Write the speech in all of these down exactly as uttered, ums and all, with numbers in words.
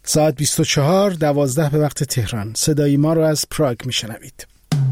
ساعت بیست و چهار دوازده به وقت تهران. صدای ما رو از پراگ میشنوید.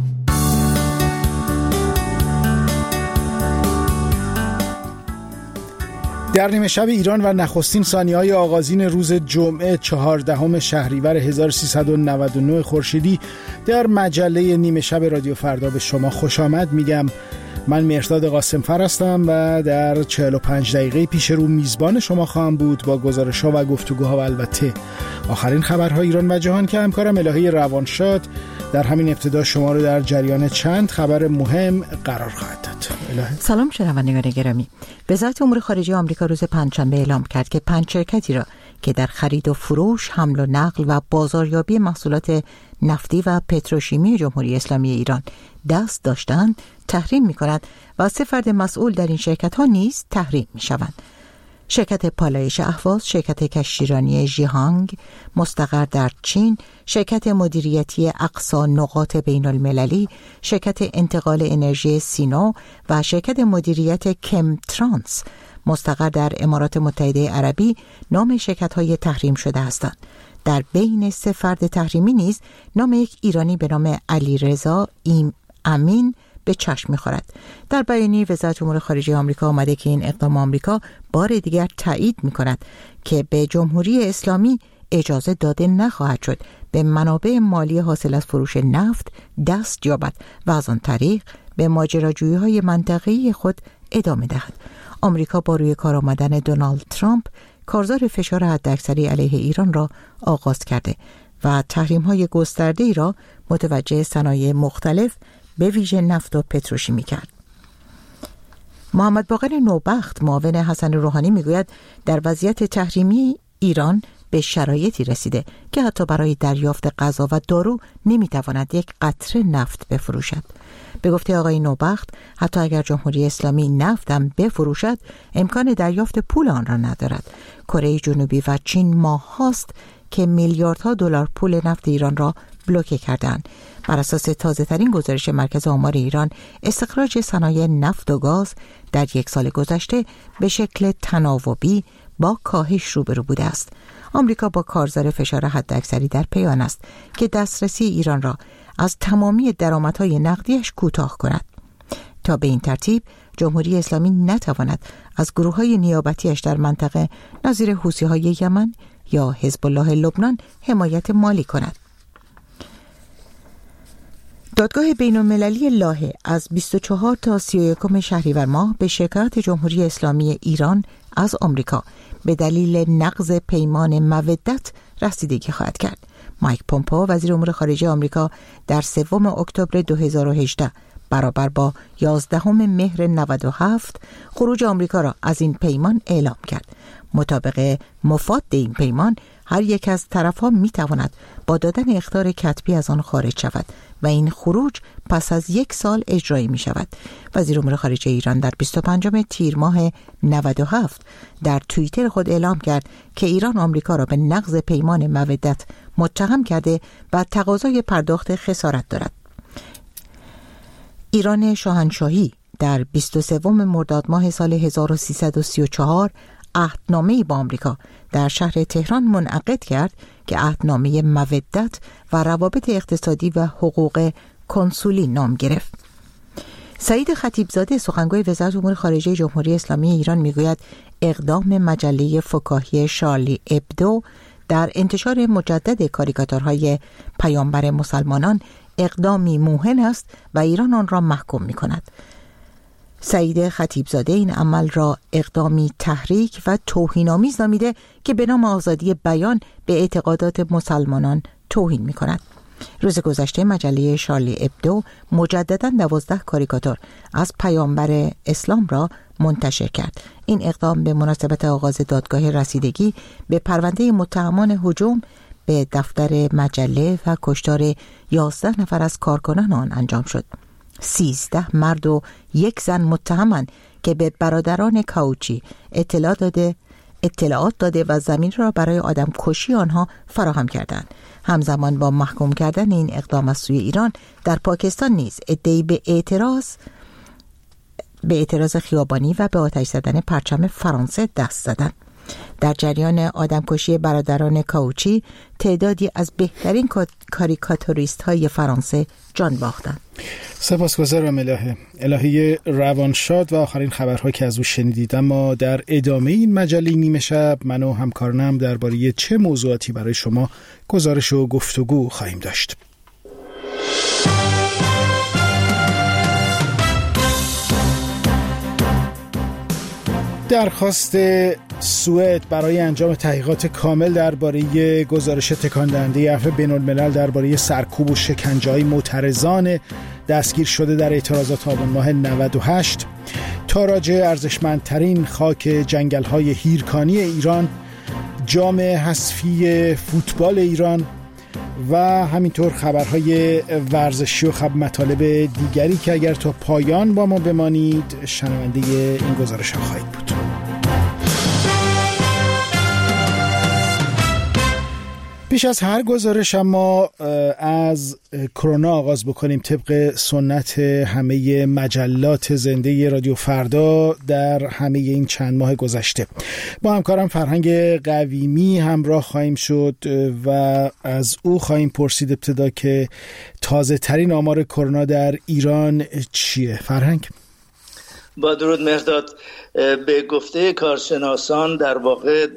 در نیمه شب ایران و نخستین ثانیه‌های آغازین روز جمعه چهاردهم شهریور هزار و سیصد و نود و نه خورشیدی در مجله نیمه شب رادیو فردا به شما خوش آمد میگم. من مهرداد قاسمفر هستم و در چهل و پنج دقیقه پیش رو میزبان شما خواهم بود با گزارش‌ها و گفتگوها و البته آخرین خبرهای ایران و جهان که همکارم الهی روانشاد در همین ابتدا شما رو در جریان چند خبر مهم قرار خواهد داد. الهی. سلام شنوندگان گرامی. وزارت امور خارجه آمریکا روز پنجشنبه اعلام کرد که پنج شرکتی را که در خرید و فروش، حمل و نقل و بازاریابی محصولات نفتی و پتروشیمی جمهوری اسلامی ایران دست داشتند تحریم می‌کند و سه فرد مسئول در این شرکت‌ها نیز تحریم می‌شوند. شرکت پالایش اهواز، شرکت کشتیرانی ژیهانگ مستقر در چین، شرکت مدیریتی اقصا نقاط بین المللی، شرکت انتقال انرژی سینو و شرکت مدیریت کم ترانس مستقر در امارات متحده عربی نام شرکت‌های تحریم شده هستند. در بین سه فرد تحریمی نیز نام یک ایرانی به نام علیرضا ایم امین به چشم می‌خورد. در بیانیه وزارت امور خارجه آمریکا آمده که این اقدام آمریکا بار دیگر تایید می‌کند که به جمهوری اسلامی اجازه داده نخواهد شد به منابع مالی حاصل از فروش نفت دست یابد و از آن طریق به ماجراجویی‌های منطقه‌ای خود ادامه دهد. آمریکا با روی کار آمدن دونالد ترامپ کارزار فشار حداکثری علیه ایران را آغاز کرده و تحریم‌های گسترده‌ای را متوجه صنایع مختلف به ویژه نفت و پتروشیمی کرد. محمد باقر نوبخت معاون حسن روحانی میگوید در وضعیت تحریمی ایران به شرایطی رسیده که حتی برای دریافت غذا و دارو نمیتواند یک قطره نفت بفروشد. به گفته آقای نوبخت حتی اگر جمهوری اسلامی نفت هم بفروشد امکان دریافت پول آن را ندارد. کره جنوبی و چین ماه هاست که میلیاردها دلار پول نفت ایران را بلوکه کردند. بر اساس تازه ترین گزارش مرکز آمار ایران، استخراج صنایع نفت و گاز در یک سال گذشته به شکل تناوبی با کاهش روبرو بوده است. آمریکا با کارزار فشار حداکثری در پی آن است که دسترسی ایران را از تمامی درآمدهای نقدیش کوتاه کند تا به این ترتیب جمهوری اسلامی نتواند از گروه‌های نیابتیش در منطقه نظیر حوثی‌های یمن یا حزب الله لبنان حمایت مالی کند. دادگاه بین‌المللی لاهه از بیست و چهار تا سی و یک شهریور ماه به شکایت جمهوری اسلامی ایران از آمریکا به دلیل نقض پیمان مودت رسیدگی خواهد کرد. مایک پومپئو وزیر امور خارجه آمریکا در سوم اکتبر دو هزار و هجده برابر با یازدهم مهر نود و هفت خروج آمریکا را از این پیمان اعلام کرد. مطابق مفاد این پیمان هر یک از طرف‌ها می‌تواند با دادن اخطار کتبی از آن خارج شود و این خروج پس از یک سال اجرایی می شود. وزیر امور خارجه ایران در بیست و پنجم تیر ماه نود و هفت در توییتر خود اعلام کرد که ایران آمریکا را به نقض پیمان مودت متهم کرده و تقاضای پرداخت خسارت دارد. ایران شاهنشاهی در بیست و سوم مرداد ماه سال هزار و سیصد و سی و چهار عهدنامه‌ای با آمریکا در شهر تهران منعقد کرد که عهدنامه مودت و روابط اقتصادی و حقوق کنسولی نام گرفت. سعید خطیبزاده سخنگوی وزارت امور خارجه جمهوری اسلامی ایران میگوید اقدام مجله فکاهی شارلی ابدو در انتشار مجدد کاریکاتورهای پیامبر مسلمانان اقدامی موهن است و ایران آن را محکوم می‌کند. سعید خطیبزاده این عمل را اقدامی تحریک و توهین‌آمیز نامیده که به نام آزادی بیان به اعتقادات مسلمانان توهین می‌کند. روز گذشته مجله شارلی ابدو مجدداً دوازده کاریکاتور از پیامبر اسلام را منتشر کرد. این اقدام به مناسبت آغاز دادگاه رسیدگی به پرونده متهمان هجوم به دفتر مجله و کشتار یازده نفر از کارکنان آن انجام شد. سیزده مرد و یک زن متهمند که به برادران کاوچی اطلاع داده اطلاعات داده و زمین را برای آدم کشی آنها فراهم کردند. همزمان با محکوم کردن این اقدام از سوی ایران در پاکستان نیز ادعای به اعتراض به اعتراض خیابانی و به آتش زدن پرچم فرانسه دست زدند. در جریان آدمکشی برادران کاوچی تعدادی از بهترین کاریکاتوریست های فرانسه جان باختند. سپاسگزارم الهه. الهه روانشاد و آخرین خبرها که از او شنیدید. اما در ادامه این مجله نیمه شب من و همکارانم درباره چه موضوعاتی برای شما گزارش و گفتگو خواهیم داشت. درخواست سوئد برای انجام تحقیقات کامل درباره گزارش تکان دهنده عفو بین‌الملل درباره سرکوب و شکنجه‌های معترضان دستگیر شده در اعتراضات آبان ماه نود و هشت، تاراج ارزشمندترین خاک جنگل‌های هیرکانی ایران، جام حذفی فوتبال ایران و همینطور خبرهای ورزشی و خب مطالب دیگری که اگر تا پایان با ما بمانید شنونده این گزارش ها خواهید بود. پیش از هر گزارش اما از کرونا آغاز بکنیم طبق سنت همه مجلات زنده رادیو فردا در همه این چند ماه گذشته. با همکارم فرهنگ قویمی همراه خواهیم شد و از او خواهیم پرسید ابتدا که تازه ترین آمار کرونا در ایران چیه؟ فرهنگ؟ با درود مهرداد. به گفته کارشناسان در واقع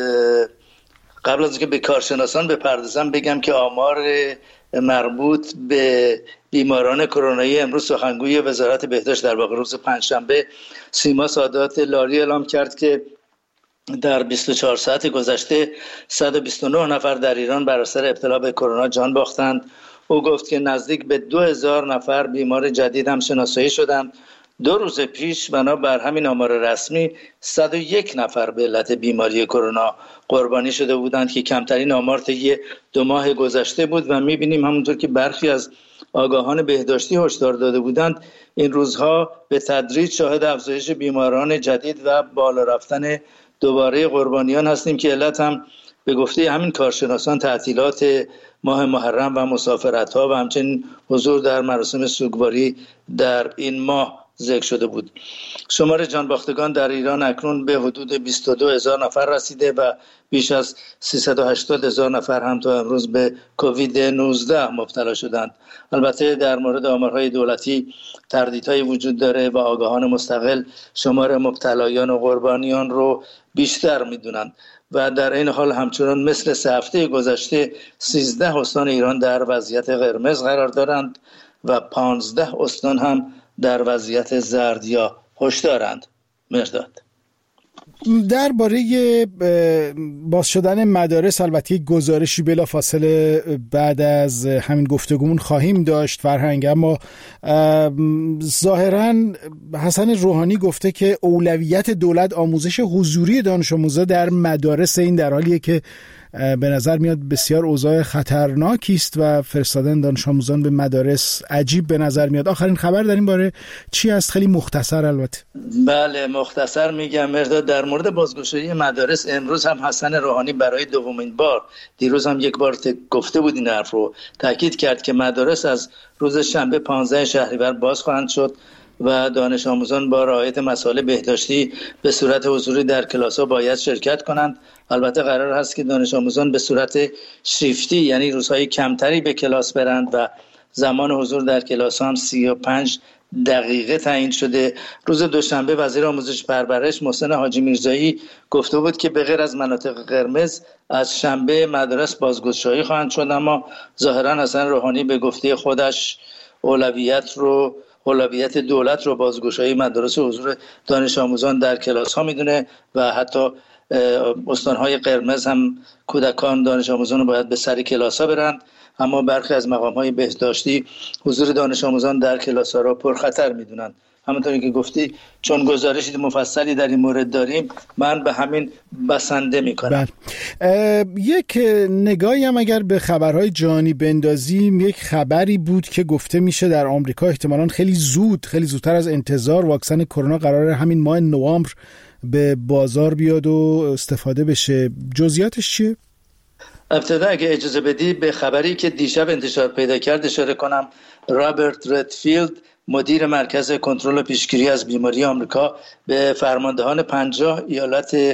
قبل از اینکه به کارشناسان بپردازم بگم که آمار مربوط به بیماران کرونایی امروز سخنگوی وزارت بهداشت در واقع روز پنجشنبه سیما سادات لاری اعلام کرد که در بیست و چهار ساعت گذشته صد و بیست و نه نفر در ایران بر اثر ابتلا به کرونا جان باختند. او گفت که نزدیک به دو هزار نفر بیمار جدید هم شناسایی شدند. دو روز پیش بنابر همین آمار رسمی صد و یک نفر به علت بیماری کرونا قربانی شده بودند که کمترین آمار طی دو ماه گذشته بود و می‌بینیم همونطور که برخی از آگاهان بهداشتی هشدار داده بودند این روزها به تدریج شاهد افزایش بیماران جدید و بالا رفتن دوباره قربانیان هستیم که علت هم به گفته همین کارشناسان تعطیلات ماه محرم و مسافرت‌ها و همچنین حضور در مراسم سوگواری در این ماه ذکر شده بود. شمار جانباختگان در ایران اکنون به حدود بیست و دو هزار نفر رسیده و بیش از سیصد و هشتاد هزار نفر هم تا امروز به کووید نوزده مبتلا شدند. البته در مورد آمارهای دولتی تردیدهای وجود داره و آگاهان مستقل شمار مبتلایان و قربانیان رو بیشتر میدونند و در این حال همچنان مثل سه هفته گذشته سیزده استان ایران در وضعیت قرمز قرار دارند و پانزده استان هم در وضعیت زرد یا هشدارند. مرداد. درباره باز شدن مدارس البته گزارشی بلافاصله بعد از همین گفتگومون خواهیم داشت فرهنگ، اما ظاهراً حسن روحانی گفته که اولویت دولت آموزش حضوری دانش آموزا در مدارس، این در حالیه که به نظر میاد بسیار اوضاع خطرناکی است و فرستادن دانش آموزان به مدارس عجیب به نظر میاد. آخرین خبر در این باره چی است؟ خیلی مختصر البته. بله مختصر میگم مرداد. در مورد بازگشایی مدارس امروز هم حسن روحانی برای دومین بار، دیروز هم یک بار گفته بود این حرف رو، تاکید کرد که مدارس از روز شنبه پانزده شهریور باز خواهند شد و دانش آموزان با رعایت مسائل بهداشتی به صورت حضوری در کلاس‌ها باید شرکت کنند. البته قرار هست که دانش آموزان به صورت شیفتی یعنی روزهای کمتری به کلاس برند و زمان حضور در کلاس هم سی و پنج دقیقه تعیین شده. روز دوشنبه وزیر آموزش پرورش محسن حاجی میرزایی گفته بود که به غیر از مناطق قرمز از شنبه مدارس بازگشایی خواهند شد، اما ظاهرا حسن روحانی به گفته خودش اولویت رو اولویت دولت رو بازگشایی مدارس و حضور دانش آموزان در کلاس ها میدونه و حتی استانهای قرمز هم کودکان دانش آموزان رو باید به سر کلاس ها برند، اما برخی از مقام های بهداشتی حضور دانش آموزان در کلاس ها را پرخطر میدونند. همونطوری که گفتی چون گزارشی مفصلی در این مورد داریم من به همین بسنده میکنم. یک نگاهی هم اگر به خبرهای جهانی بندازیم، یک خبری بود که گفته میشه در آمریکا احتمالاً خیلی زود خیلی زودتر از انتظار واکسن کرونا قراره همین ماه نوامبر به بازار بیاد و استفاده بشه. جزئیاتش چیه؟ ابتدا اگه اجازه بدی به خبری که دیشب انتشار پیدا کرد اشاره کنم. رابرت ردفیلد مدیر مرکز کنترل و پیشگیری از بیماری آمریکا به فرماندهان پنجاه ایالت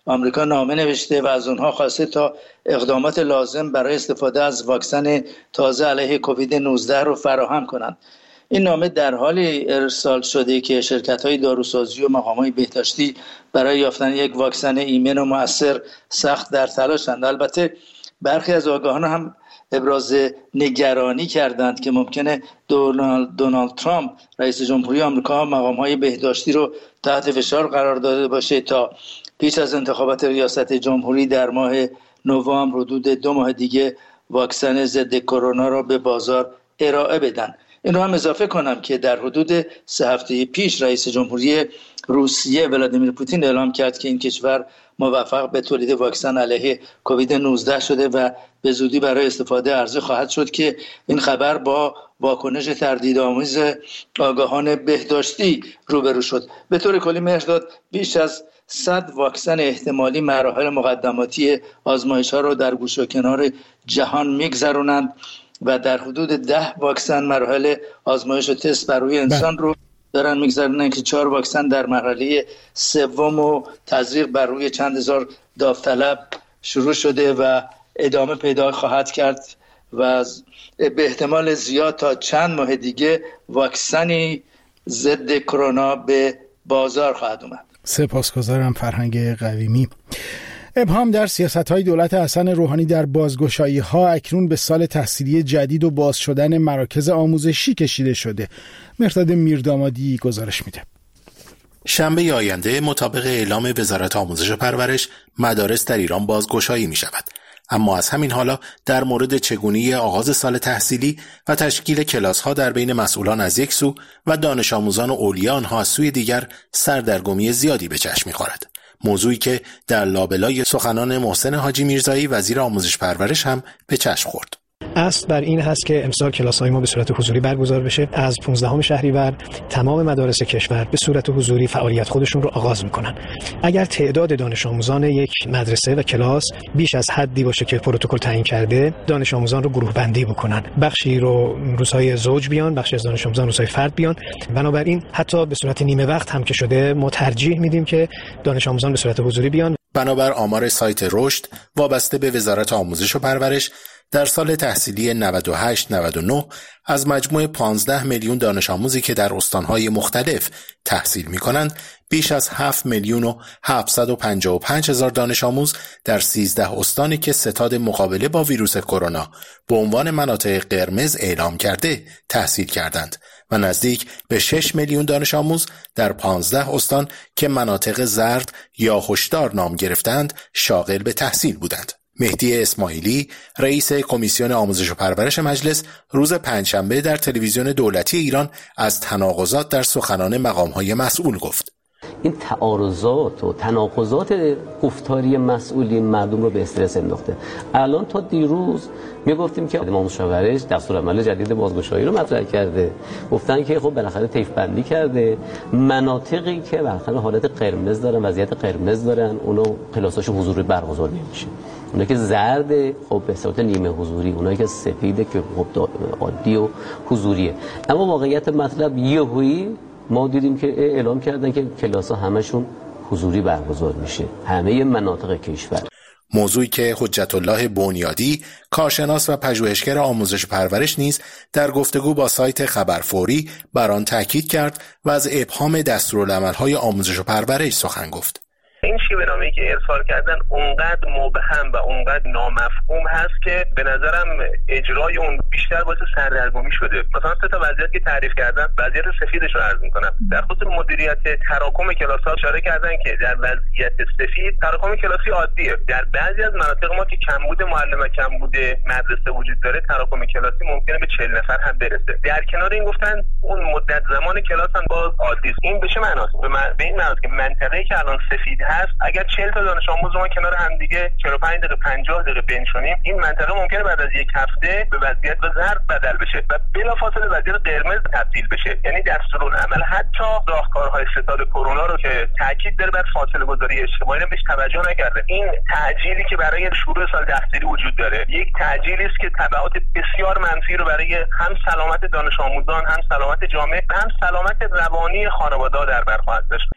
آمریکا نامه نوشته و از اونها خواسته تا اقدامات لازم برای استفاده از واکسن تازه علیه کووید نوزده رو فراهم کنند. این نامه در حالی ارسال شده که شرکت‌های داروسازی و مقام‌های بهداشتی برای یافتن یک واکسن ایمن و مؤثر سخت در تلاشند. البته برخی از آگاهان هم ابراز نگرانی کردند که ممکنه دونالد, دونالد ترامپ رئیس جمهوری آمریکا مقام‌های بهداشتی رو تحت فشار قرار داده باشه تا پیش از انتخابات ریاست جمهوری در ماه نوامبر حدود دو ماه دیگه واکسن ضد کرونا را به بازار ارائه بدن. این رو هم اضافه کنم که در حدود سه هفته پیش رئیس جمهوری روسیه ولادیمیر پوتین اعلام کرد که این کشور موفق به تولید واکسن علیه کووید نوزده شده و به زودی برای استفاده عرضه خواهد شد که این خبر با واکنش تردیدآمیز آگاهان بهداشتی روبرو شد. به طور کلی مهرداد بیش از صد واکسن احتمالی مراحل مقدماتی آزمایش‌ها را در گوش و کنار جهان می‌گذرونند و در حدود ده واکسن مراحل آزمایش و تست بر روی انسان رو دارن میگذارن که چهار واکسن در مرحله سوم و تزریق بر روی چند هزار داوطلب شروع شده و ادامه پیدا خواهد کرد و به احتمال زیاد تا چند ماه دیگه واکسنی ضد کرونا به بازار خواهد اومد. سپاسگزارم فرهنگ قویمی. ابهام در سیاست‌های دولت حسن روحانی در بازگشایی‌ها اکنون به سال تحصیلی جدید و باز شدن مراکز آموزشی کشیده شده. مرداد میردامادی گزارش میده. شنبه آینده مطابق اعلام وزارت آموزش و پرورش مدارس در ایران بازگشایی می شود. اما از همین حالا در مورد چگونگی آغاز سال تحصیلی و تشکیل کلاس‌ها در بین مسئولان از یک سو و دانش آموزان و اولیاء آنها از سوی دیگر سردرگمی زیادی به چشم می‌خورد. موضوعی که در لابلای سخنان محسن حاجی میرزایی وزیر آموزش پرورش هم به چشم خورد. اصل بر این هست که امسال کلاس‌های ما به صورت حضوری برگزار بشه. از پانزدهم شهریور تمام مدارس کشور به صورت حضوری فعالیت خودشون رو آغاز میکنن. اگر تعداد دانش آموزان یک مدرسه و کلاس بیش از حدی باشه که پروتکل تعیین کرده، دانش آموزان رو گروه بندی بکنن. بخشی رو روزهای زوج بیان، بخشی از دانش آموزان روزهای فرد بیان. بنابراین حتی به صورت نیمه وقت هم که شده ما ترجیح میدیم که دانش آموزان به صورت حضوری بیان. بنابر آمار سایت رشد وابسته به وزارت آموزش و پرورش در سال تحصیلی نود و هشت نود و نه از مجموع پانزده میلیون دانش آموزی که در استانهای مختلف تحصیل می‌کنند، بیش از هفت میلیون و هفتصد و پنجاه و پنج هزار دانش آموز در سیزده استانی که ستاد مقابله با ویروس کرونا به عنوان مناطق قرمز اعلام کرده تحصیل کردند و نزدیک به شش میلیون دانش آموز در پانزده استان که مناطق زرد یا هشدار نام گرفتند شاغل به تحصیل بودند. مهدی اسماعیلی رئیس کمیسیون آموزش و پرورش مجلس روز پنجشنبه در تلویزیون دولتی ایران از تناقضات در سخنان مقام‌های مسئول گفت. این تعارضات و تناقضات گفتاری مسئولین مردم رو به استرس انداخته. الان تا دیروز میگفتیم که آموزش و پرورش دستورالعمل جدید بازگشایی رو مطرح کرده. گفتن که خب بالاخره طیف بندی کرده. مناطقی که بالاخره حالت قرمز دارن، وضعیت قرمز دارن، اونو کلاساشو حضوری برگزار نمیشه. اونایی که زرد خب به صورت نیمه حضوری، اونایی که سفیده که خب عادی و حضوریه. اما واقعیت مطلب یهویی ما دیدیم که اعلام کردن که کلاس‌ها همشون حضوری برگزار میشه، همه مناطق کشور. موضوعی که حجت الله بنیادی کارشناس و پژوهشگر آموزش پرورش نیز در گفتگو با سایت خبر فوری بر آن تاکید کرد و از ابهام دستورالعمل‌های آموزش و پرورش سخن گفت. این شیوه‌نامه‌ای که ارسال کردن اونقدر مبهم و اونقدر نامفهوم هست که به نظرم اجرای اون بیشتر باعث سردرگمی شده. مثلا سه تا وضعیت که تعریف کردن، وضعیت سفیدش رو عرض می‌کنم. در خصوص مدیریت تراکم کلاس‌ها اشاره کردن که در وضعیت سفید تراکم کلاسی عادیه. در بعضی از مناطق ما که کمبود معلم و کمبود مدرسه وجود داره، تراکم کلاسی ممکنه به چهل نفر هم برسه. در کنار این گفتن اون مدت زمان کلاس هم باز عادی است. این به چه معناست؟ به این معناست که منطقه‌ای که الان سفید هست، اگر چهل تا دانش آموز ما کنار هم دیگه چهل و پنج دقیقه پنجاه دقیقه بنشونیم، این منطقه ممکنه بعد از یک هفته به وضعیت زرد بدل بشه و بلافاصله وضعیت قرمز تبدیل بشه. یعنی دستورالعمل حتی راهکارهای ستاد کرونا رو که تاکید داره بر فاصله گذاری اجتماعی رو بهش توجه نکرده. این تعجیلی که برای شروع سال تحصیلی وجود داره، یک تعجیلی است که تبعات بسیار منفی رو برای هم سلامت دانش آموزان، هم سلامت جامعه، هم سلامت روانی خانواده‌ها در بر خواهد داشت.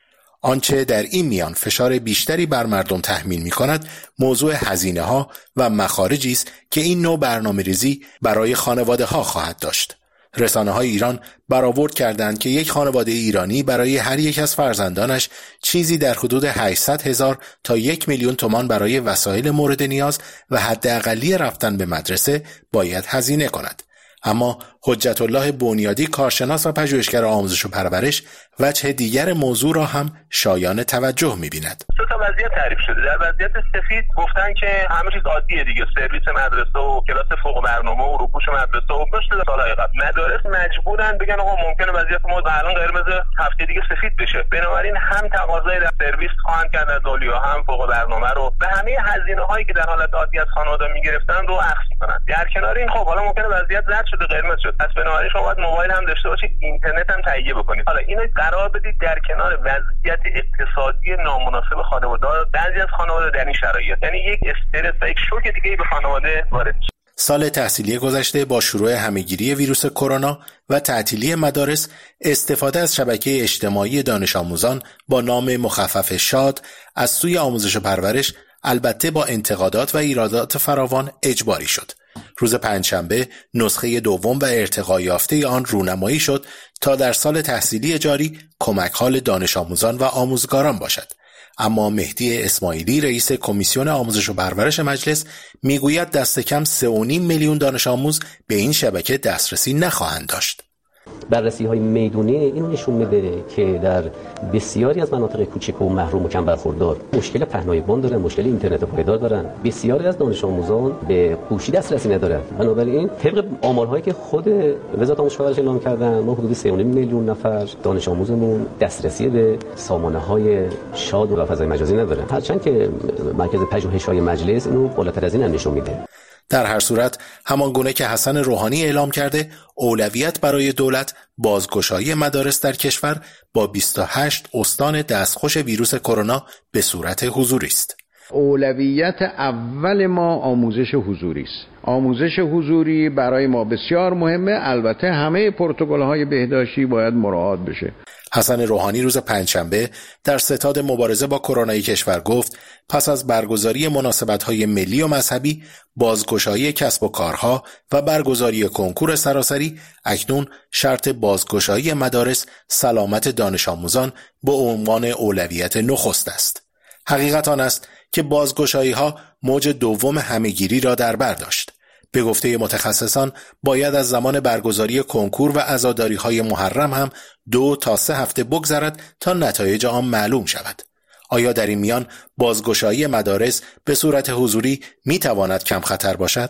آنچه در این میان فشار بیشتری بر مردم تحمیل می کند موضوع هزینه ها و مخارجی است که این نوع برنامه‌ریزی برای خانواده ها خواهد داشت. رسانه های ایران برآورد کردند که یک خانواده ایرانی برای هر یک از فرزندانش چیزی در حدود هشتصد هزار تا یک میلیون تومان برای وسایل مورد نیاز و حداقلی رفتن به مدرسه باید هزینه کند. اما حجت الله بنیادی، کارشناس و پژوهشگر آموزش و پرورش، وجه دیگر موضوع را هم شایان توجه می‌بیند. سه تا وضعیت تعریف شده. در وضعیت سفید گفتن که همه چیز عادیه دیگه، سرویس مدرسه و کلاس فوق برنامه و روپوش مدرسه و پشت سالهای قبل. مدارس مجبورن بگن آقا ممکنه وضعیت ما الان قرمز، هفته دیگه سفید بشه. بنابراین هم تقاضای در سرویس خواهند کرد از اولیا، هم فوق برنامه رو و همه هزینه‌هایی که در حالت عادی از خانواده می‌گرفتن رو اخذ می‌کنن. در کنار این خب حالا ممکنه وضعیت زرد شده، قرمز شد. پس بنابراین شما باید موبایل هم داشته باشید، اینترنت هم تهیه بکنید. حالا اینو قرار بدید در کنار وضعیت اقتصادی نامناسب خانواده. بعضی از خانواده در این شرایط یعنی یک استرس و یک شوک دیگه به خانواده وارد میشه. سال تحصیلی گذشته با شروع همهگیری ویروس کرونا و تعطیلی مدارس، استفاده از شبکه اجتماعی دانش آموزان با نام مخفف شاد از سوی آموزش و پرورش البته با انتقادات و ایرادات فراوان اجباری شد. روز پنجشنبه نسخه دوم و ارتقا یافته آن رونمایی شد تا در سال تحصیلی جاری کمک حال دانش آموزان و آموزگاران باشد. اما مهدی اسماعیلی، رئیس کمیسیون آموزش و پرورش مجلس، میگوید دست کم سه و نیم میلیون دانش آموز به این شبکه دسترسی نخواهند داشت. بررسی های میدونی اینو نشون میده که در بسیاری از مناطق کوچک و محروم و کم برخوردار مشکل پهنای بان دارن، مشکل اینترنت پایدار دارن. بسیاری از دانش آموزان به گوشی دسترسی ندارن. بنابراین طبق آمارهایی که خود وزارت آموزش و پرورش اعلام کردن، ما حدود سه و نیم میلیون نفر دانش آموزمون دسترسی به سامانه‌های شاد و فضای مجازی ندارن. هرچند که مرکز پژوهش‌های مجلس اینو بالاتر از این نشون میده. در هر صورت همانگونه که حسن روحانی اعلام کرده، اولویت برای دولت بازگشایی مدارس در کشور با بیست و هشت استان دستخوش ویروس کرونا به صورت حضوری است. اولویت اول ما آموزش حضوری است. آموزش حضوری برای ما بسیار مهمه. البته همه پروتکل‌های بهداشتی باید مراعات بشه. حسن روحانی روز پنجشنبه در ستاد مبارزه با کرونای کشور گفت پس از برگزاری مناسبت‌های ملی و مذهبی، بازگشایی کسب و کارها و برگزاری کنکور سراسری، اکنون شرط بازگشایی مدارس سلامت دانش آموزان به عنوان اولویت نخست است. حقیقت آن است که بازگشایی‌ها موج دوم همهگیری را در بر داشت. به گفته متخصصان باید از زمان برگزاری کنکور و عزاداری‌های محرم هم دو تا سه هفته بگذرد تا نتایج آن معلوم شود. آیا در این میان بازگشایی مدارس به صورت حضوری میتواند کم خطر باشد؟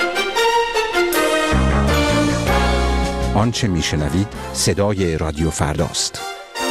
آنچه میشنوید صدای رادیو فرداست.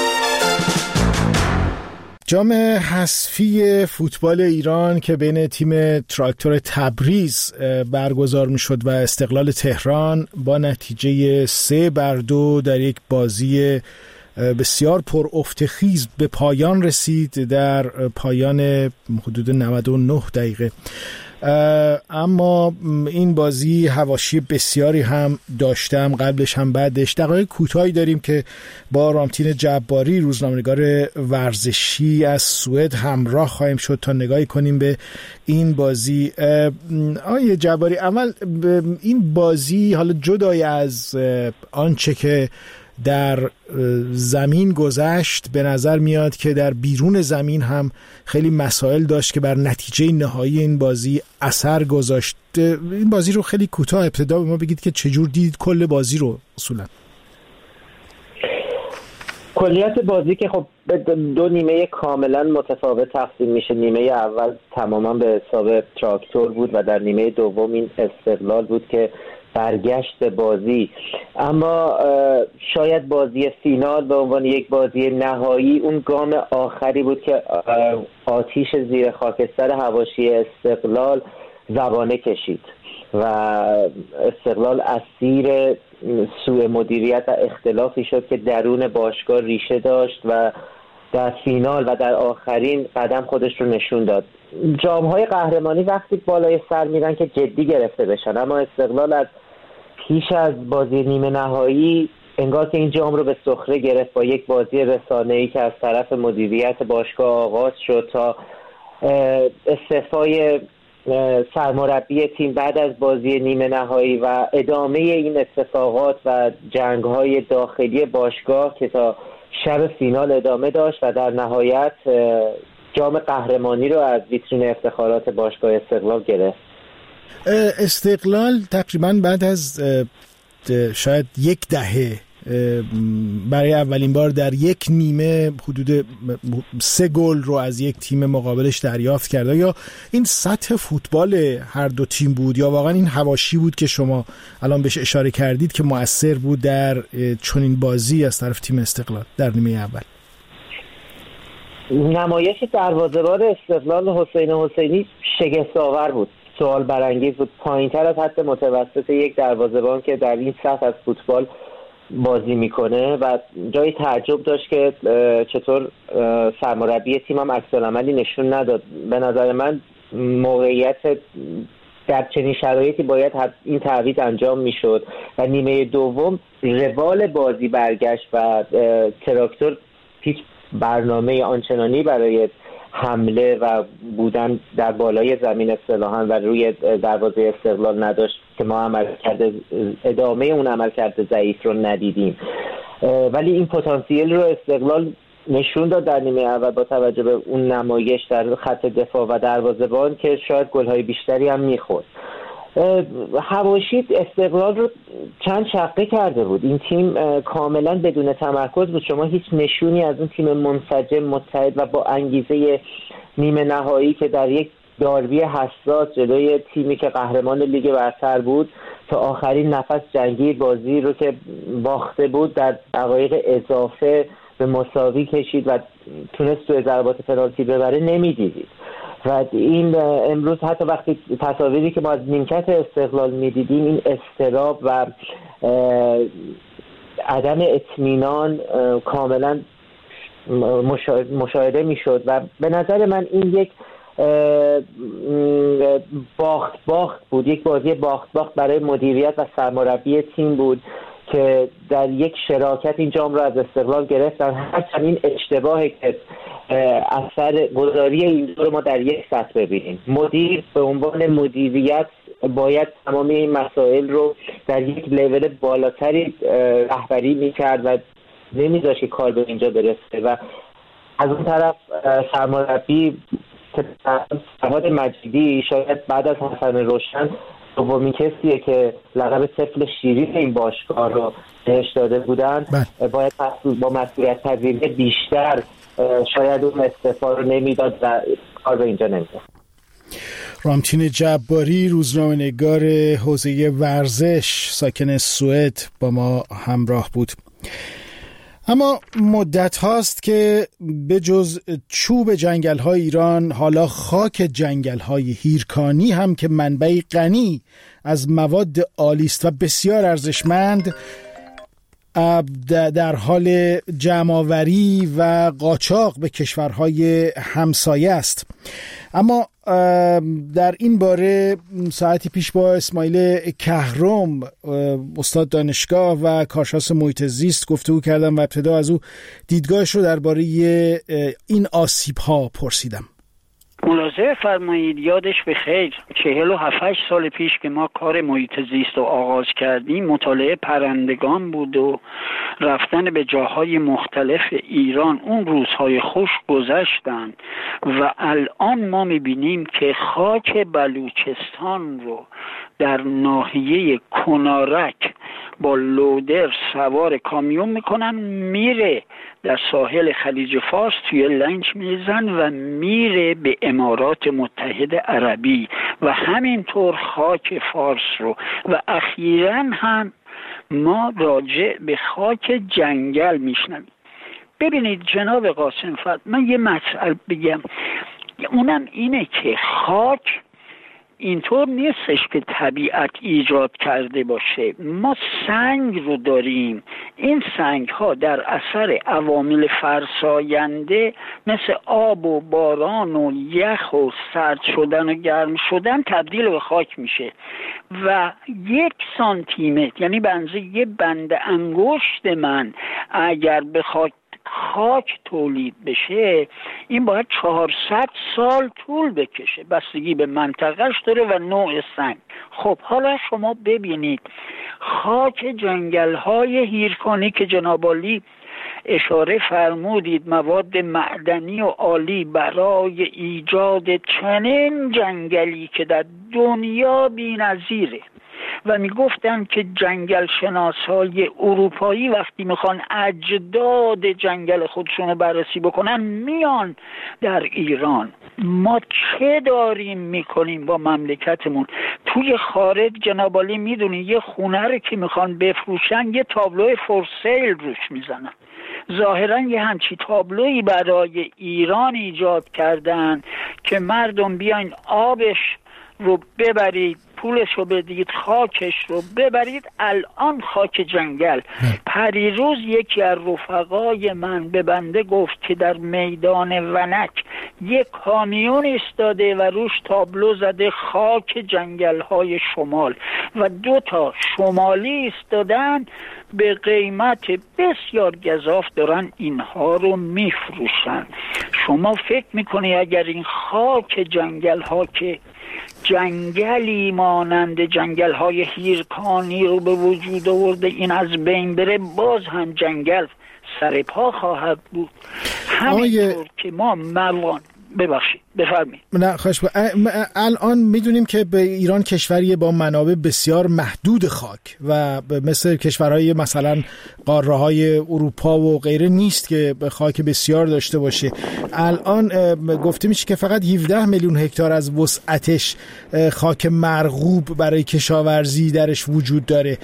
جام حذفی فوتبال ایران که بین تیم تراکتور تبریز برگزار می شد و استقلال تهران با نتیجه سه بر دو در یک بازی بسیار پر افتخیز به پایان رسید در پایان حدود نود و نه دقیقه. اما این بازی حواشی بسیاری هم داشتم، قبلش هم بعدش. دقایق کوتاهی داریم که با رامتین جباری، روزنامه‌نگار ورزشی از سوئد، همراه خواهیم شد تا نگاهی کنیم به این بازی. آیه جباری، اول این بازی حالا جدای از آنچه که در زمین گذشت، به نظر میاد که در بیرون زمین هم خیلی مسائل داشت که بر نتیجه نهایی این بازی اثر گذاشت. این بازی رو خیلی کوتاه ابتدا به ما بگید که چجور دیدید کل بازی رو اصولا. کلیت بازی که خب دو نیمه کاملا متفاوت تقسیم میشه. نیمه اول تماما به حساب تراکتور بود و در نیمه دوم این استقلال بود که برگشت بازی. اما شاید بازی فینال به عنوان یک بازی نهایی اون گام آخری بود که آتیش زیر خاکستر حواشی استقلال زبانه کشید و استقلال اسیر سوء مدیریت و اختلافی شد که درون باشگاه ریشه داشت و در فینال و در آخرین قدم خودش رو نشون داد. جام‌های قهرمانی وقتی بالای سر میرن که جدی گرفته بشن، اما استقلال از پیش از بازی نیمه نهایی انگار که این جام رو به سخره گرفت با یک بازی رسانه‌ای که از طرف مدیریت باشگاه آغاز شد تا استعفای سرمربی تیم بعد از بازی نیمه نهایی و ادامه این اتفاقات و جنگ‌های داخلی باشگاه که تا شب فینال ادامه داشت و در نهایت جام قهرمانی رو از ویترین افتخارات باشگاه استقلال گرفت. استقلال تقریبا بعد از شاید یک دهه برای اولین بار در یک نیمه حدود سه گل رو از یک تیم مقابلش دریافت کرده. یا این سطح فوتبال هر دو تیم بود یا واقعا این حواشی بود که شما الان بهش اشاره کردید که مؤثر بود در چنین بازی از طرف تیم استقلال در نیمه اول؟ نمایش دروازه‌بان استقلال حسین حسینی شگفت‌آور بود، سوال برانگیز بود، پایین‌تر از حد متوسط یک دروازه‌بان که در این سطح از فوتبال بازی میکنه و جای تعجب داشت که چطور سرمربی تیمم عکس‌العملی نشون نداد. به نظر من موقعیت در چنین شرایطی باید این تعویض انجام میشد و نیمه دوم روال بازی برگشت و تراکتور هیچ برنامه آنچنانی برای حمله و بودن در بالای زمین اصطلاحاً و روی دروازه استقلال نداشت که ما عمل کرده ادامه اون عمل کرده ضعیف رو ندیدیم. ولی این پتانسیل رو استقلال نشون داد در نیمه اول با توجه به اون نمایش در خط دفاع و دروازه‌بان که شاید گل‌های بیشتری هم می‌خورد. حواشی استقلال رو چند شقه کرده بود. این تیم کاملا بدون تمرکز بود. شما هیچ نشونی از اون تیم منسجم متحد و با انگیزه نیمه نهایی که در یک داربی حساس جلوی تیمی که قهرمان لیگ برتر بود تا آخرین نفس جنگی بازی رو که باخته بود در دقایق اضافه به مساوی کشید و تونست توی ضربات پنالتی ببره نمیدیدید. و این امروز حتی وقتی تصاویری که ما از نیمکت استقلال میدیدیم این اضطراب و عدم اطمینان کاملا مشاهده میشد و به نظر من این یک باخت باخت بود، یک بازی باخت باخت برای مدیریت و سرمربی تیم بود که در یک شراکت این جام را از استقلال گرفتن. هرچند این اشتباهی که اثر گذاری این رو ما در یک سطح ببینیم. مدیر به عنوان مدیریت باید تمامی این مسائل رو در یک لول بالاتری رهبری میکرد و نمیذاشت که کار به اینجا برسه و از اون طرف سرمربی فرهاد مجیدی شاید بعد از حسن روشن دومین کسیه که لقب طفل شیرین این باشگاه رو بهش داده بودن. باید با مسئولیت پذیری بیشتر شاید اون استعفا رو نمیداد و کار به اینجا نمیداد. رامتین جباری، روزنامه‌نگار حوزه ورزش ساکن سوئد، با ما همراه بود. اما مدت هاست که به جز چوب جنگل های ایران حالا خاک جنگل های هیرکانی هم که منبعی غنی از مواد عالیست و بسیار ارزشمند در حال جمع‌آوری و قاچاق به کشورهای همسایه است. اما در این باره ساعتی پیش با اسماعیل کهرم، استاد دانشگاه و کارشناس محیط زیست گفتگو کردم و ابتدا از او دیدگاهش رو درباره این آسیب‌ها پرسیدم. ملاحظه فرمایید، یادش به خیر چهل و هفت سال پیش که ما کار محیط زیست رو آغاز کردیم مطالعه پرندگان بود و رفتن به جاهای مختلف ایران. اون روزهای خوش گذشتن و الان ما میبینیم که خاک بلوچستان رو در ناحیه کنارک با لودر سوار کامیون میکنن، میره در ساحل خلیج فارس توی لنج میزن و میره به امارات متحده عربی و همینطور خاک فارس رو. و اخیراً هم ما راجع به خاک جنگل میشنویم. ببینید جناب قاسم فرد، من یه مسئله بگم، اونم اینه که خاک اینطور نیستش که طبیعت ایجاد کرده باشه. ما سنگ رو داریم. این سنگ ها در اثر عوامل فرساینده مثل آب و باران و یخ و سرد شدن و گرم شدن تبدیل به خاک میشه و یک سانتیمتر، یعنی به اندازه یه بند انگشت من اگر به خاک خاک تولید بشه، این باید چهارصد سال طول بکشه، بستگی به منطقهش داره و نوع سنگ. خب حالا شما ببینید خاک جنگل های هیرکانی که جناب عالی اشاره فرمودید مواد معدنی و عالی برای ایجاد چنین جنگلی که در دنیا بی‌نظیره و میگفتن که جنگل شناسای اروپایی وقتی میخوان اجداد جنگل خودشونو بررسی بکنن میان در ایران. ما چه داریم میکنیم با مملکتمون؟ توی خارج جناب عالی میدونی یه خونه رو که میخوان بفروشن یه تابلو فور سیل روش میزنن. ظاهرا یه همچی تابلویی برای ایران ایجاد کردن که مردم بیاین آبش رو ببرید، پولش رو بدید، خاکش رو ببرید. الان خاک جنگل. پریروز یکی از رفقای من به بنده گفت که در میدان ونک یک کامیون ایستاده و روش تابلو زده خاک جنگل های شمال و دو تا شمالی ایستادن به قیمت بسیار گزاف دارن اینها رو میفروشن. شما فکر میکنی اگر این خاک جنگل ها که جنگلی مانند جنگل های هیرکانی رو به وجود آورده این از بین بره، باز هم جنگل سر پا خواهد بود. همینطور که ما موان ببخشید بفرمایید. نه خواهش با... الان میدونیم که به ایران کشوری با منابع بسیار محدود خاک و مثل کشورهای مثلا قاره های اروپا و غیره نیست که خاک بسیار داشته باشه. الان گفته میشه که فقط هفده میلیون هکتار از وسعتش خاک مرغوب برای کشاورزی درش وجود داره.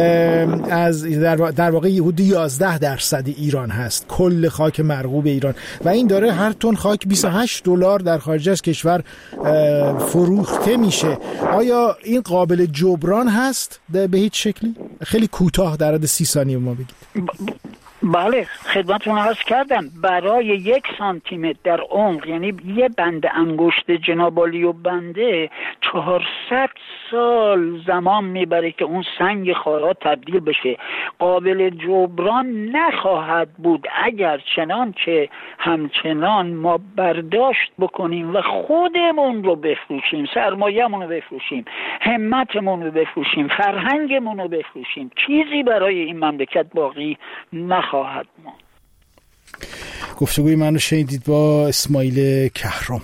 از در واقع حدود یازده درصد ایران هست کل خاک مرغوب ایران و این داره هر تن خاک بیست و هشت دلار در خارج از کشور فروخته میشه. آیا این قابل جبران هست به هیچ شکلی؟ خیلی کوتاه در حد سی ثانیه ما بگید. بله خدمتتون عرض کردم برای یک سانتی متر در عمق، یعنی یه بند انگشت جناب عالی و بنده چهارصد سال زمان میبره که اون سنگ خارا تبدیل بشه. قابل جبران نخواهد بود اگر چنان که همچنان ما برداشت بکنیم و خودمون رو بفروشیم، سرمایه‌مون رو بفروشیم، همتمون رو بفروشیم، فرهنگمون رو بفروشیم، چیزی برای این مملکت باقی نخواهد ماند. گفتگوی من رو شنیدید با اسماعیل کهرام.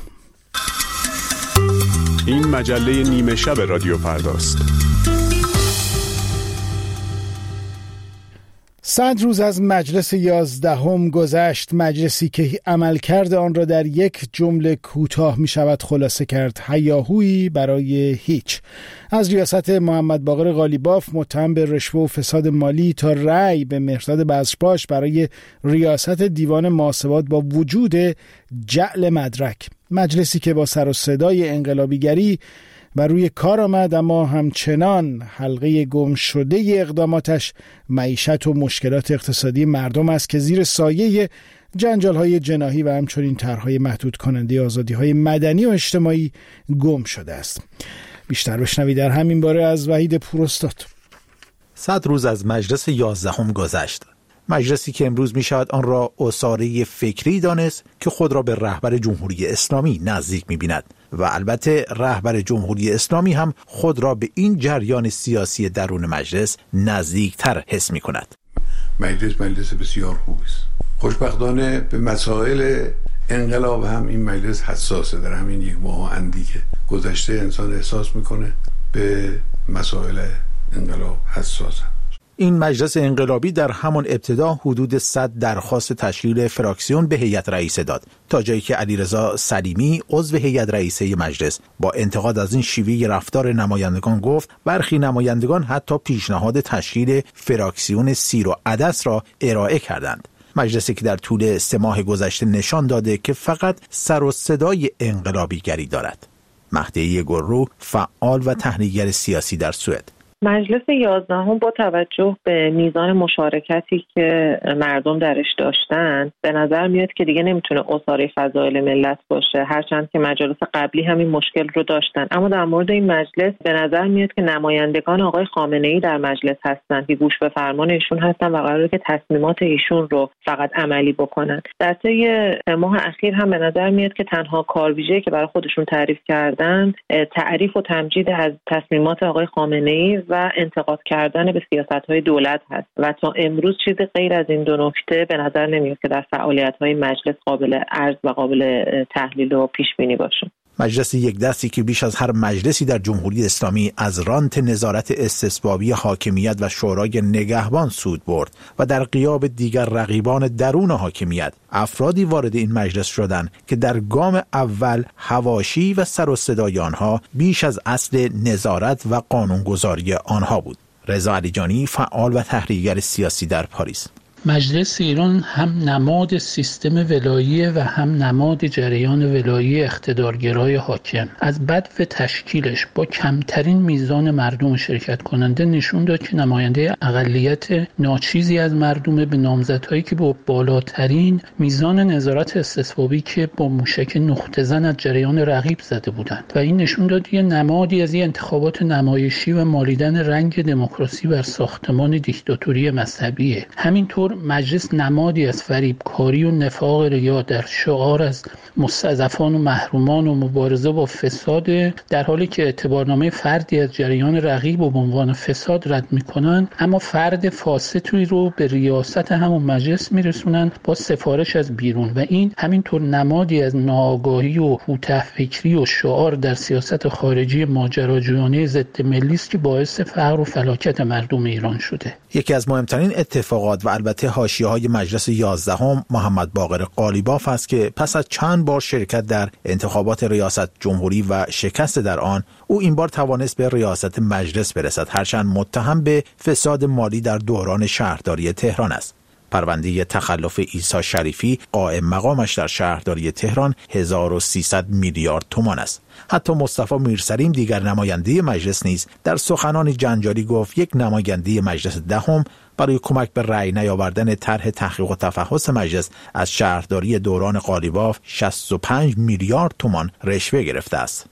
این مجله نیمه شب رادیو فرداست. صد روز از مجلس یازدهم گذشت، مجلسی که عملکرد آن را در یک جمله کوتاه می شود خلاصه کرد: هیاهویی برای هیچ. از ریاست محمد باقر قالیباف متهم به رشوه و فساد مالی تا رأی به مهرداد بزرچپاش برای ریاست دیوان محاسبات با وجود جعل مدرک. مجلسی که با سر و صدای انقلابیگری و روی کار آمد، اما همچنان حلقه گم شده اقداماتش معیشت و مشکلات اقتصادی مردم است که زیر سایه جنجال‌های جناحی و همچنین طرح‌های محدود کننده آزادی‌های مدنی و اجتماعی گم شده است. بیشتر بشنوید در همین باره از وحید پوراستاد. صد روز از مجلس یازدهم گذشت. مجلسی که امروز می شود آن را عصاره فکری دانست که خود را به رهبر جمهوری اسلامی نزدیک می بیند و البته رهبر جمهوری اسلامی هم خود را به این جریان سیاسی درون مجلس نزدیکتر حس می کند. مجلس مجلس بسیار خوبی است. خوشبختانه به مسائل انقلاب هم این مجلس حساسه. در همین یک ماه اندی که گذشته انسان احساس میکنه به مسائل انقلاب حساسه. این مجلس انقلابی در همان ابتدا حدود صد درخواست تشکیل فراکسیون به هیئت رئیسه داد، تا جایی که علیرضا سلیمی عضو هیئت رئیسه مجلس با انتقاد از این شیوه رفتار نمایندگان گفت برخی نمایندگان حتی پیشنهاد تشکیل فراکسیون سیر و عدس را ارائه کردند. مجلسی که در طول سه ماه گذشته نشان داده که فقط سر و صدای انقلابیگری دارد. مهدی گررو، فعال و تحلیلگر سیاسی در سوئد: مجلس یازدهم با توجه به میزان مشارکتی که مردم درش داشتن به نظر میاد که دیگه نمیتونه اساره فضایل ملت باشه، هرچند که مجالس قبلی همین مشکل رو داشتن. اما در مورد این مجلس به نظر میاد که نمایندگان آقای خامنه‌ای در مجلس هستن که گوش به فرمان ایشون هستن و قراره که تصمیمات ایشون رو فقط عملی بکنن. در طی ماه اخیر هم به نظر میاد که تنها کارویژه‌ای که برای خودشون تعریف کردن تعریف و تمجید از تصمیمات آقای خامنه‌ای و انتقاد کردن به سیاست‌های دولت هست و تا امروز چیز غیر از این دو نکته به نظر نمیاد که در فعالیت‌های مجلس قابل عرض و قابل تحلیل و پیش بینی باشه. مجلس یک دستی که بیش از هر مجلسی در جمهوری اسلامی از رانت نظارت استثبابی حاکمیت و شورای نگهبان سود برد و در غیاب دیگر رقیبان درون حاکمیت افرادی وارد این مجلس شدند که در گام اول حواشی و سر و صدای آنها بیش از اصل نظارت و قانونگذاری آنها بود. رضا علیجانی، فعال و تحلیلگر سیاسی در پاریس: مجلس ایران هم نماد سیستم ولاییه و هم نماد جریان ولایی اقتدارگرای حاکم. از بدو تشکیلش با کمترین میزان مردم شرکت کننده نشون داد که نماینده اقلیت ناچیزی از مردم به نامزدهایی که با بالاترین میزان نظارت استثبابی که با موشک نقطه زن از جریان رقیب زده بودند و این نشون داد یه نمادی از یه انتخابات نمایشی و مالیدن رنگ دموکراسی بر ساختمان دیکتاتوری مذهبیه. همینطور مجلس نمادی از فریبکاری و نفاق ریا در شعار از مستضعفان و محرومان و مبارزه با فساد، در حالی که اعتبارنامه فردی از جریان رقیب و به عنوان فساد رد میکنن، اما فرد فاسدی رو به ریاست همون مجلس میرسونن با سفارش از بیرون و این همینطور نمادی از ناآگاهی و کوتاه‌فکری و شعار در سیاست خارجی ماجراجویانه ضد ملی است که باعث فقر و فلاکت مردم ایران شده. یکی از مهمترین اتفاقات و البته حاشیه‌های مجلس یازدهم محمد باقر قالیباف است که پس از چند بار شرکت در انتخابات ریاست جمهوری و شکست در آن، او این بار توانست به ریاست مجلس برسد، هرچند متهم به فساد مالی در دوران شهرداری تهران است. پرونده تخلف عیسی شریفی قائم مقامش در شهرداری تهران هزار و سیصد میلیارد تومان است. حتی مصطفی میرسلیم، دیگر نماینده مجلس، نیز در سخنانی جنجالی گفت یک نماینده مجلس دهم برای کمک به رأی نیاوردن طرح تحقیق و تفحص مجلس از شهرداری دوران قالیباف شصت و پنج میلیارد تومان رشوه گرفته است.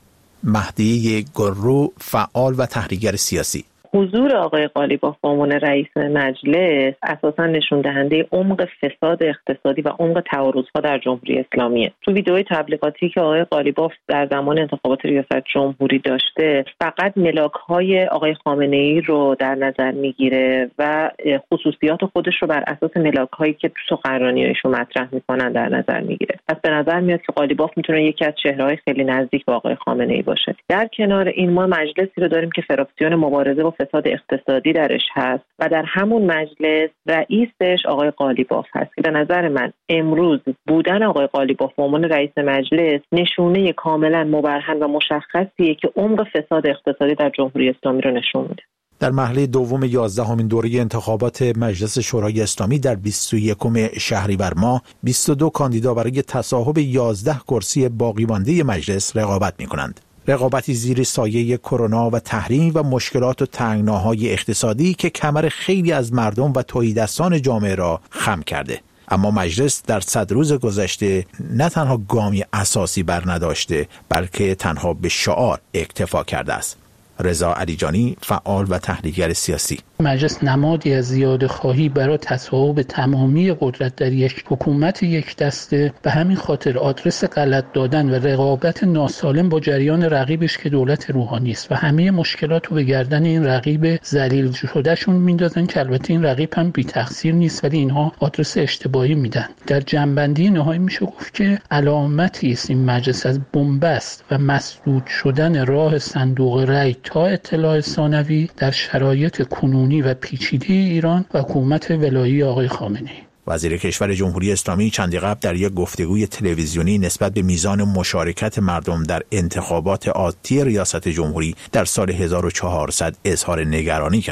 مهدی گررو، فعال و تحلیلگر سیاسی: حضور آقای قالیباف به عنوان رئیس مجلس اساساً نشون دهنده عمق فساد اقتصادی و عمق تعارض‌ها در جمهوری اسلامیه. تو ویدئوی تبلیغاتی که آقای قالیباف در زمان انتخابات ریاست جمهوری داشته، فقط ملاک‌های آقای خامنه‌ای رو در نظر میگیره و خصوصیات خودش رو بر اساس ملاک‌هایی که تو سخنرانی‌هایشون مطرح میکنن در نظر میگیره. پس به نظر میاد که قالیباف میتونه یکی از چهره‌های خیلی نزدیک به آقای خامنه‌ای باشه. در کنار این ما مجلسی رو داریم که فراکسیون مبارزه با فساد اقتصادی درش هست و در همون مجلس رئیسش آقای قالیباف هست که به نظر من امروز بودن آقای قالیباف به عنوان رئیس مجلس نشونه کاملا مبرهن و مشخصیه که عمق فساد اقتصادی در جمهوری اسلامی رو نشون میده. در مرحله دوم یازدهمین دوره انتخابات مجلس شورای اسلامی در بیست و یکم شهریور ماه بیست و دو کاندیدا برای تصاحب یازده کرسی باقی مانده مجلس رقابت می‌کنند. رقابتی زیر سایه کرونا و تحریم و مشکلات و تنگناهای اقتصادی که کمر خیلی از مردم و تهیدستان جامعه را خم کرده. اما مجلس در صد روز گذشته نه تنها گامی اساسی بر نداشته، بلکه تنها به شعار اکتفا کرده است. رضا علیجانی، فعال و تحلیلگر سیاسی: مجلس نمادی از زیاده خواهی برای تصاحب تمامی قدرت در یک حکومت یک دسته، به همین خاطر آدرس غلط دادن و رقابت ناسالم با جریان رقیبش که دولت روحانی است و همه مشکلات رو به گردن این رقیب ذلیل شدهشون میندازن که البته این رقیب هم بی تقصیر نیست، ولی اینها آدرس اشتباهی میدن. در جنبندی نهایی میشه گفت که علامتی است این مجلس از بنبست و مسدود شدن راه صندوق رای تا اطلاع ثانوی در شرایط کنونی و پیچیده ایران و حکومت ولایی آقای خامنه‌ای. وزیر کشور جمهوری اسلامی چندی قبل در یک گفتگوی تلویزیونی نسبت به میزان مشارکت مردم در انتخابات آتی ریاست جمهوری در سال هزار و چهارصد اظهار نگرانی کرد.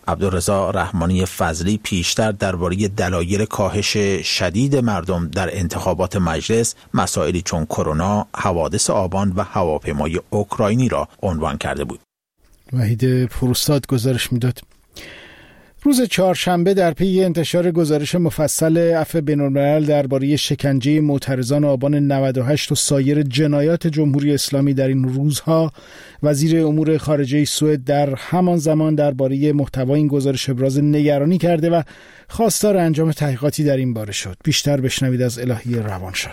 عبدالرضا رحمانی فضلی پیشتر درباره دلایل کاهش شدید مردم در انتخابات مجلس مسائلی چون کرونا، حوادث آبان و هواپیمای اوکراینی را عنوان کرده بود. وحید پروستاد گزارش میداد. روز چهارشنبه در پی انتشار گزارش مفصل عفو بین‌الملل درباره شکنجه معترضان آبان نود و هشت و سایر جنایات جمهوری اسلامی در این روزها، وزیر امور خارجه سوئد در همان زمان درباره محتوای این گزارش ابراز نگرانی کرده و خواستار انجام تحقیقاتی در این باره شد. بیشتر بشنوید از الهی روانشاد.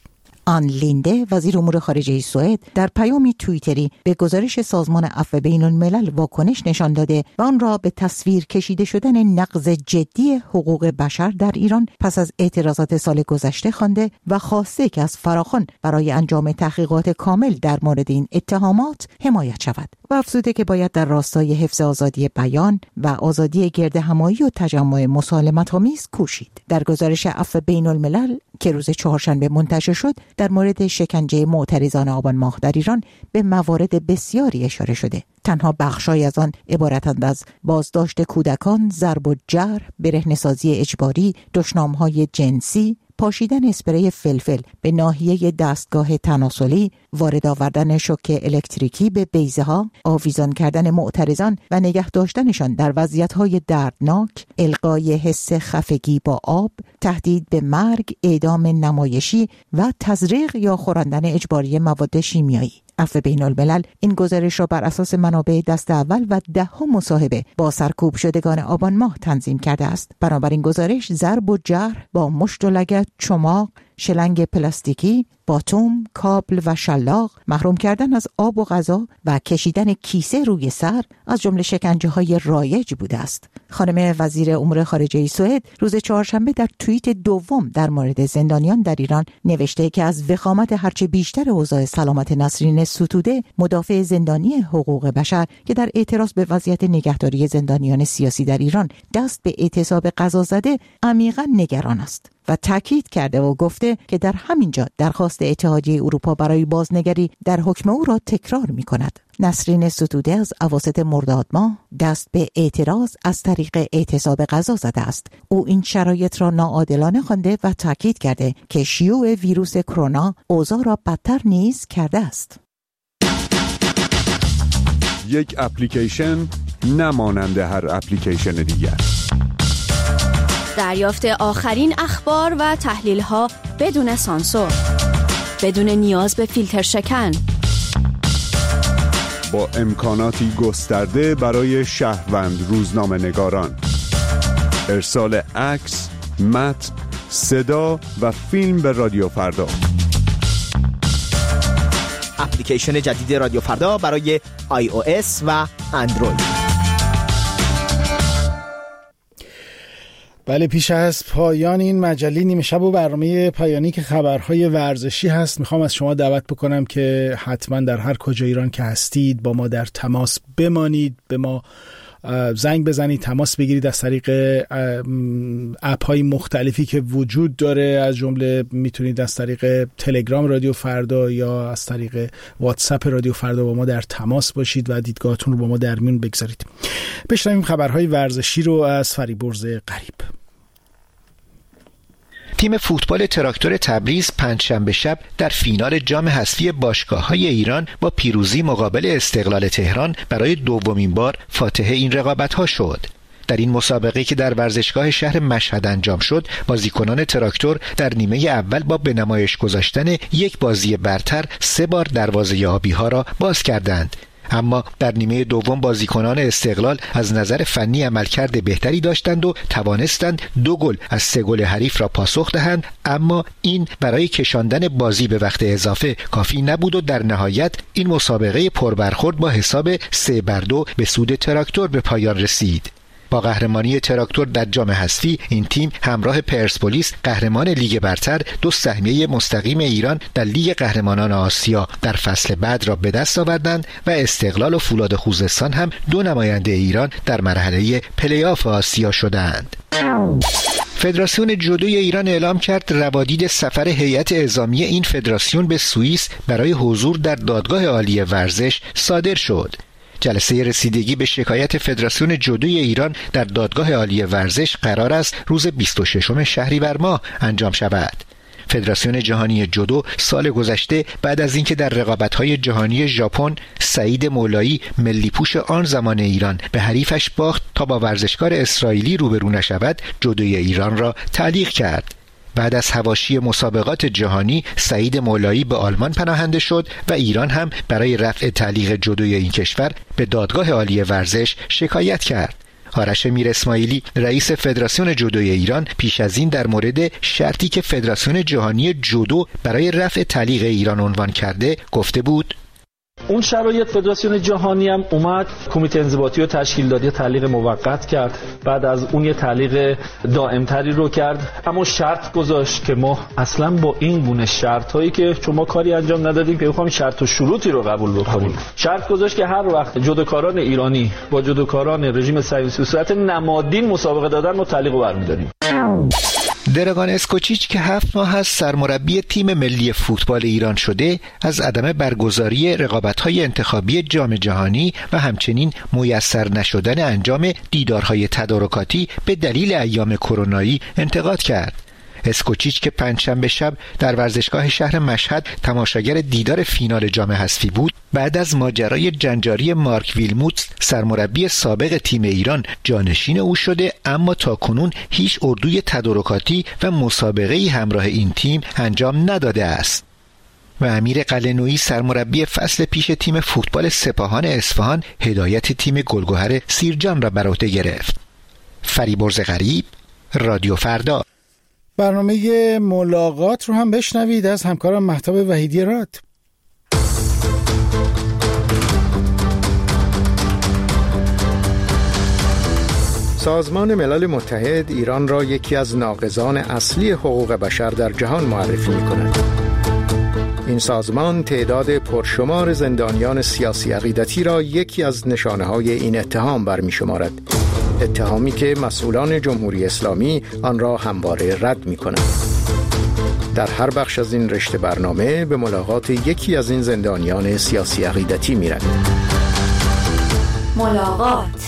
آن لینده، وزیر امور خارجه سوئد، در پیامی توییتری به گزارش سازمان عفو بین الملل واکنش نشان داده و آن را به تصویر کشیده شدن نقض جدی حقوق بشر در ایران پس از اعتراضات سال گذشته خوانده و خواسته که از فراخوان برای انجام تحقیقات کامل در مورد این اتهامات حمایت شود و افزوده که باید در راستای حفظ آزادی بیان و آزادی گردهمایی و تجمع مسالمت‌آمیز کوشید. در گزارش عفو بین الملل که روز چهارشنبه منتشر شد، در مورد شکنجه معترضان آبان ماه در ایران به موارد بسیاری اشاره شده. تنها بخشای از آن عبارتند از بازداشت کودکان، ضرب و جرح، برهنه‌سازی اجباری، دشنام‌های جنسی، پاشیدن اسپری فلفل به ناحیه دستگاه تناسلی، وارد آوردن شوک الکتریکی به بیضه ها، آویزان کردن معترضان و نگه داشتنشان در وضعیت‌های دردناک، القای حس خفگی با آب، تهدید به مرگ، اعدام نمایشی و تزریق یا خوراندن اجباری مواد شیمیایی. عفو بین الملل این گزارش را بر اساس منابع دست اول و ده ها مصاحبه با سرکوب شدگان آبان ماه تنظیم کرده است. بنابراین گزارش ضرب و جرح با مشت و لگد، چماق، شلنگ پلاستیکی، باتوم، کابل و شلاق، محروم کردن از آب و غذا و کشیدن کیسه روی سر از جمله شکنجه‌های رایج بوده است. خانم وزیر امور خارجه سوئد روز چهارشنبه در توییت دوم در مورد زندانیان در ایران نوشته که از وخامت هرچه بیشتر اوضاع سلامت نسرین ستوده، مدافع زندانی حقوق بشر که در اعتراض به وضعیت نگهداری زندانیان سیاسی در ایران دست به اعتصاب غذا زده، عمیقاً نگران است و تاکید کرده و گفته که در همین جا درخواست اتحادیه اروپا برای بازنگری در حکم او را تکرار می کند. نسرین ستوده از اواسط مرداد ماه دست به اعتراض از طریق اعتصاب غذا زده است. او این شرایط را ناعادلانه خوانده و تاکید کرده که شیوع ویروس کرونا اوضاع را بدتر نیز کرده است. یک اپلیکیشن نمانند هر اپلیکیشن دیگر. دریافت آخرین اخبار و تحلیل‌ها بدون سانسور، بدون نیاز به فیلتر شکن، با امکاناتی گسترده برای شهروند روزنامه نگاران، ارسال عکس، متن، صدا و فیلم به رادیو فردا. اپلیکیشن جدید رادیو فردا برای آی او اس و اندروید. بله، پیش از پایان این مجله نیمه شب و برنامه پایانی که خبرهای ورزشی هست، میخوام از شما دعوت بکنم که حتما در هر کجا ایران که هستید با ما در تماس بمانید، به ما زنگ بزنید، تماس بگیرید از طریق اپ های مختلفی که وجود داره. از جمله میتونید از طریق تلگرام رادیو فردا یا از طریق واتساپ رادیو فردا با ما در تماس باشید و دیدگاهتون رو با ما در میون بگذارید. بشنویم خبرهای ورزشی رو از فریبرز قریب. تیم فوتبال تراکتور تبریز پنجشنبه شب در فینال جام حذفی باشگاه‌های ایران با پیروزی مقابل استقلال تهران برای دومین بار فاتح این رقابت‌ها شد. در این مسابقه که در ورزشگاه شهر مشهد انجام شد، بازیکنان تراکتور در نیمه اول با به نمایش گذاشتن یک بازی برتر سه بار دروازه آبی‌ها را باز کردند. اما در نیمه دوم بازیکنان استقلال از نظر فنی عملکرد بهتری داشتند و توانستند دو گل از سه گل حریف را پاسخ دهند، اما این برای کشاندن بازی به وقت اضافه کافی نبود و در نهایت این مسابقه پربرخورد با حساب سه بر دو به سود تراکتور به پایان رسید. با قهرمانی تراکتور در جام حذفی، این تیم همراه پرسپولیس قهرمان لیگ برتر دو سهمیه مستقیم ایران در لیگ قهرمانان آسیا در فصل بعد را به دست آوردند و استقلال و فولاد خوزستان هم دو نماینده ایران در مرحله پلی آف آسیا شدند. فدراسیون جودوی ایران اعلام کرد روادید سفر هیئت اعزامی این فدراسیون به سوئیس برای حضور در دادگاه عالی ورزش صادر شد. جلسه رسیدگی به شکایت فدراسیون جودوی ایران در دادگاه عالی ورزش قرار است روز بیست و ششم شهریور ماه انجام شود. فدراسیون جهانی جودو سال گذشته بعد از اینکه در رقابت‌های جهانی ژاپن سعید مولایی ملی پوش آن زمان ایران به حریفش باخت تا با ورزشکار اسرائیلی روبرو نشود، جودوی ایران را تعلیق کرد. بعد از حواشی مسابقات جهانی سعید مولایی به آلمان پناهنده شد و ایران هم برای رفع تعلیق جودوی این کشور به دادگاه عالی ورزش شکایت کرد. آرش میر اسماعیلی رئیس فدراسیون جودوی ایران پیش از این در مورد شرطی که فدراسیون جهانی جودو برای رفع تعلیق ایران عنوان کرده گفته بود: اون شرایط فدراسیون جهانی هم اومد کمیته انضباطی رو تشکیل داد، یه تعلیق موقت کرد، بعد از اون یه تعلیق دائمتری رو کرد، اما شرط گذاشت که ما اصلا با این گونه شرط هایی که شما کاری انجام ندادیم که بخوام شرط و شروطی رو قبول بکنیم. شرط گذاشت که هر وقت جودوکاران ایرانی با جودوکاران رژیم صهیونیستی به صورت نمادین مسابقه دادن ما تعلیق رو برمی‌داریم. دراگان اسکوچیچ که هفت ماه از سرمربی تیم ملی فوتبال ایران شده، از عدم برگزاری رقابت‌های انتخابی جام جهانی و همچنین میسر نشدن انجام دیدارهای تدارکاتی به دلیل ایام کرونایی انتقاد کرد. اسکوچیچ که پنجشنبه شب در ورزشگاه شهر مشهد تماشاگر دیدار فینال جام حذفی بود، بعد از ماجرای جنجاری مارک ویلموتس سرمربی سابق تیم ایران جانشین او شده، اما تاکنون هیچ اردوی تدارکاتی و مسابقه‌ای همراه این تیم انجام نداده است. و امیر قلعه‌نویی سرمربی فصل پیش تیم فوتبال سپاهان اصفهان هدایت تیم گلگهر سیرجان را بر عهده گرفت. فریبرز غریب، رادیو فردا. برنامه ملاقات رو هم بشنوید از همکارم مهتاب وحیدی راد. سازمان ملل متحد ایران را یکی از ناقضان اصلی حقوق بشر در جهان معرفی می‌کند. این سازمان تعداد پرشمار زندانیان سیاسی عقیدتی را یکی از نشانه‌های این اتهام برمی‌شمارد. اتهامی که مسئولان جمهوری اسلامی آن را همواره رد می‌کنند. در هر بخش از این رشته برنامه به ملاقات یکی از این زندانیان سیاسی عقیدتی می‌رویم. ملاقات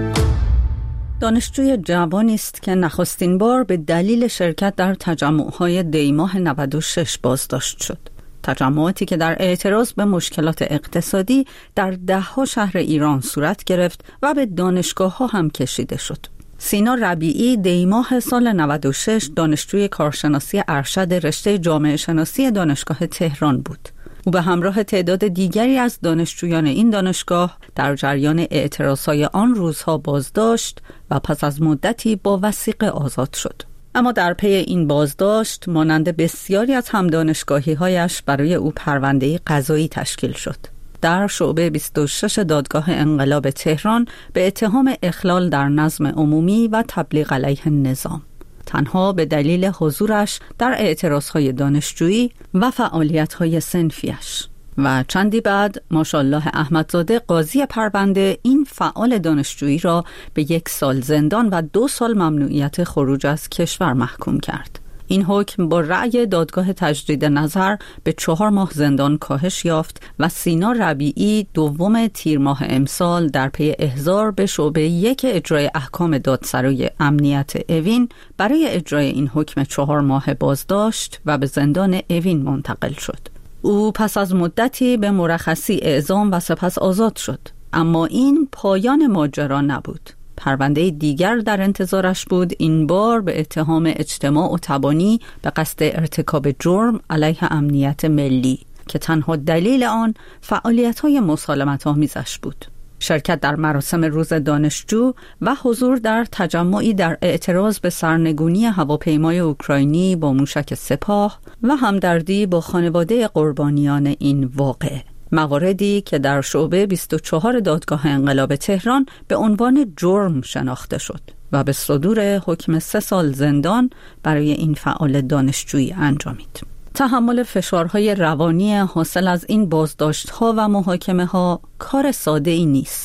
دانشجوی جوانی است که نخستین بار به دلیل شرکت در تجمع‌های دی‌ماه نود و شش بازداشت شد. تجمعاتی که در اعتراض به مشکلات اقتصادی در ده‌ها شهر ایران صورت گرفت و به دانشگاه‌ها هم کشیده شد. سینا ربیعی دی‌ماه سال نود و شش دانشجوی کارشناسی ارشد رشته جامعه شناسی دانشگاه تهران بود. او به همراه تعداد دیگری از دانشجویان این دانشگاه در جریان اعتراضهای آن روزها بازداشت و پس از مدتی با وثیقه آزاد شد. اما در پی این بازداشت مانند بسیاری از همدانشگاهی‌هایش برای او پرونده قضایی تشکیل شد. در شعبه بیست و شش دادگاه انقلاب تهران به اتهام اخلال در نظم عمومی و تبلیغ علیه نظام، تنها به دلیل حضورش در اعتراضهای دانشجویی و فعالیت‌های صنفیش. و چندی بعد ماشاءالله احمدزاده قاضی پرونده این فعال دانشجویی را به یک سال زندان و دو سال ممنوعیت خروج از کشور محکوم کرد. این حکم با رأی دادگاه تجدید نظر به چهار ماه زندان کاهش یافت و سینا ربیعی دوم تیر ماه امسال در پی احضار به شعبه یک اجرای احکام دادسرای امنیت اوین برای اجرای این حکم چهار ماه بازداشت و به زندان اوین منتقل شد. او پس از مدتی به مرخصی اعزام و سپس آزاد شد، اما این پایان ماجرا نبود. پرونده دیگر در انتظارش بود، این بار به اتهام اجتماع و تبانی به قصد ارتکاب جرم علیه امنیت ملی که تنها دلیل آن فعالیت‌های مسالمت‌آمیزش بود. شرکت در مراسم روز دانشجو و حضور در تجمعی در اعتراض به سرنگونی هواپیمای اوکراینی با موشک سپاه و همدردی با خانواده قربانیان این واقعه، مواردی که در شعبه بیست و چهار دادگاه انقلاب تهران به عنوان جرم شناخته شد و به صدور حکم سه سال زندان برای این فعال دانشجویی انجامید. تحمل فشارهای روانی حاصل از این بازداشت‌ها و محاکمه‌ها کار ساده‌ای نیست.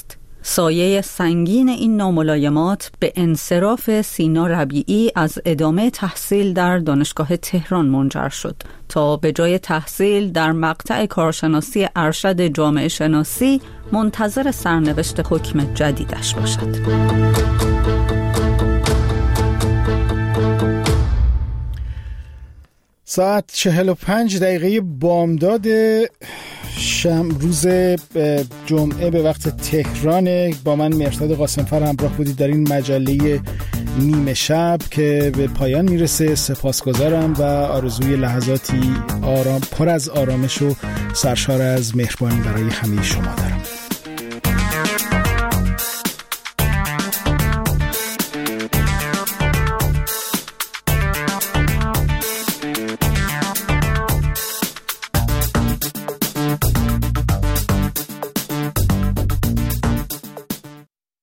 سایه سنگین این ناملایمات به انصراف سینا ربیعی از ادامه تحصیل در دانشگاه تهران منجر شد تا به جای تحصیل در مقطع کارشناسی ارشد جامعه شناسی منتظر سرنوشت حکم جدیدش باشد. ساعت چهل و پنج دقیقه بامداد شم روز جمعه به وقت تهران. با من مرداد قاسمفر همراه بودید در این مجله نیمه شب که به پایان میرسه. سپاسگزارم و آرزوی لحظاتی آرام پر از آرامش و سرشار از مهربانی برای همه شما دارم.